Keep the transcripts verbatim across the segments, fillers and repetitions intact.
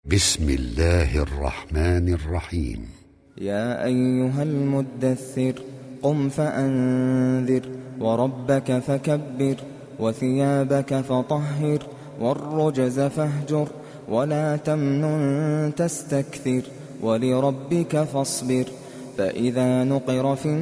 بسم الله الرحمن الرحيم. يا أيها المدثر قم فأنذر وربك فكبر وثيابك فطهر والرجز فاهجر ولا تمنن تستكثر ولربك فاصبر فإذا نقر في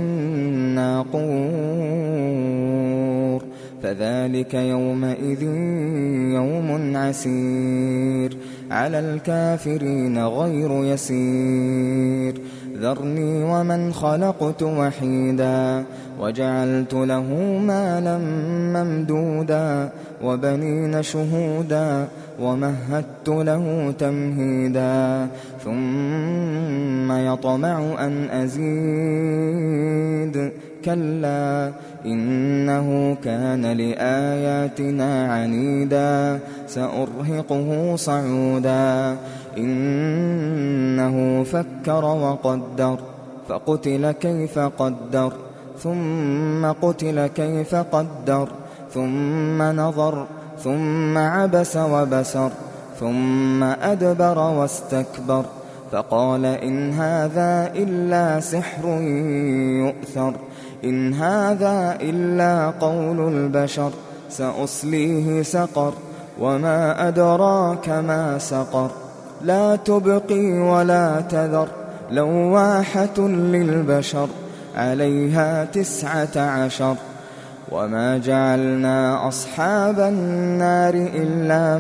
الناقور فذلك يومئذ يوم عسير على الكافرين غير يسير ذرني ومن خلقت وحيدا وجعلت له مالا ممدودا وبنين شهودا ومهدت له تمهيدا ثم يطمع أن أزيد كلا إنه كان لآياتنا عنيدا سأرهقه صعودا إنه فكر وقدر فقتل كيف قدر ثم قتل كيف قدر ثم نظر ثم عبس وبسر ثم أدبر واستكبر فقال إن هذا إلا سحر يؤثر إن هذا إلا قول البشر سأصليه سقر وما أدراك ما سقر لا تبقي ولا تذر لواحة للبشر عليها تسعة عشر وما جعلنا أصحاب النار إلا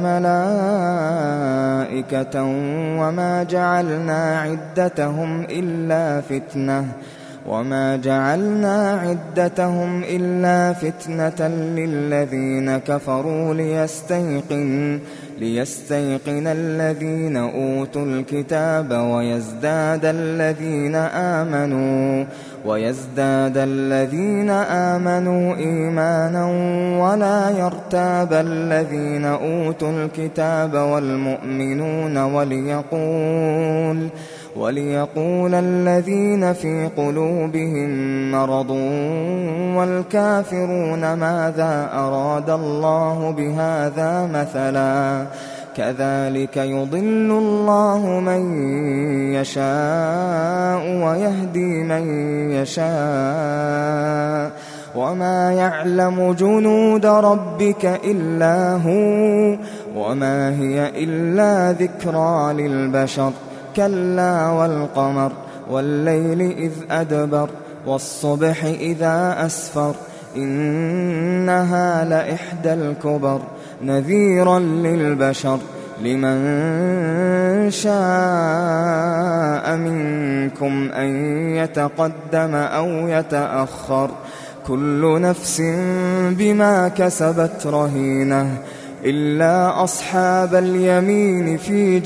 ملائكة وما جعلنا عدتهم إلا فتنة وما جعلنا عدتهم إلا فتنة للذين كفروا ليستيقن ليستيقن الذين أوتوا الكتاب ويزداد الذين آمنوا ويزداد الذين آمنوا إيمانا ولا يرتاب الذين أوتوا الكتاب والمؤمنون وليقول وليقول الذين في قلوبهم مرض والكافرون ماذا أراد الله بهذا مثلا كذلك يضل الله من يشاء ويهدي من يشاء وما يعلم جنود ربك إلا هو وما هي إلا ذكرى للبشر كلا والقمر والليل إذ أدبر والصبح إذا أسفر إنها لإحدى الكبر نذيرا للبشر لمن شاء منكم أن يتقدم أو يتأخر كل نفس بما كسبت رهينة إلا أصحاب اليمين في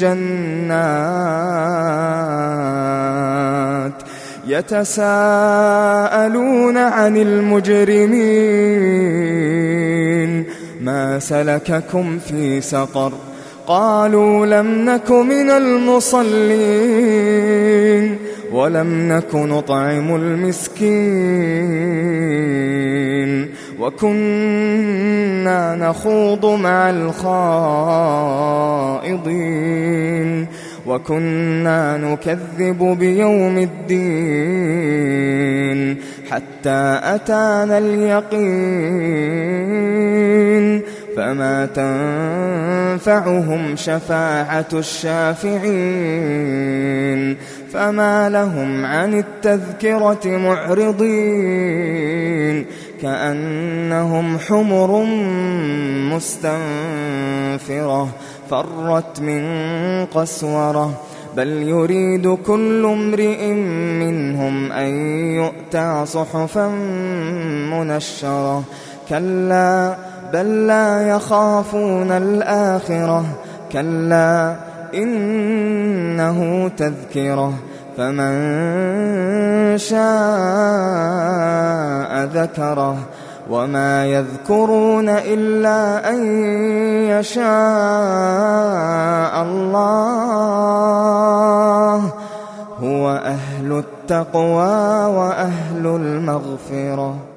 جنات يتساءلون عن المجرمين ما سلككم في سقر قالوا لم نك من المصلين ولم نك نطعم المسكين وكنا نخوض مع الخائضين وكنا نكذب بيوم الدين حتى أتانا اليقين فما تنفعهم شفاعة الشافعين فما لهم عن التذكرة معرضين كأنهم حمر مستنفرة فرت من قسورة بل يريد كل امرئ منهم أن يؤتى صحفا منشرة كلا بل لا يخافون الآخرة كلا إنه تذكرة فمن شاء ذكره وما يذكرون إلا أن يشاء الله هو أهل التقوى وأهل المغفرة.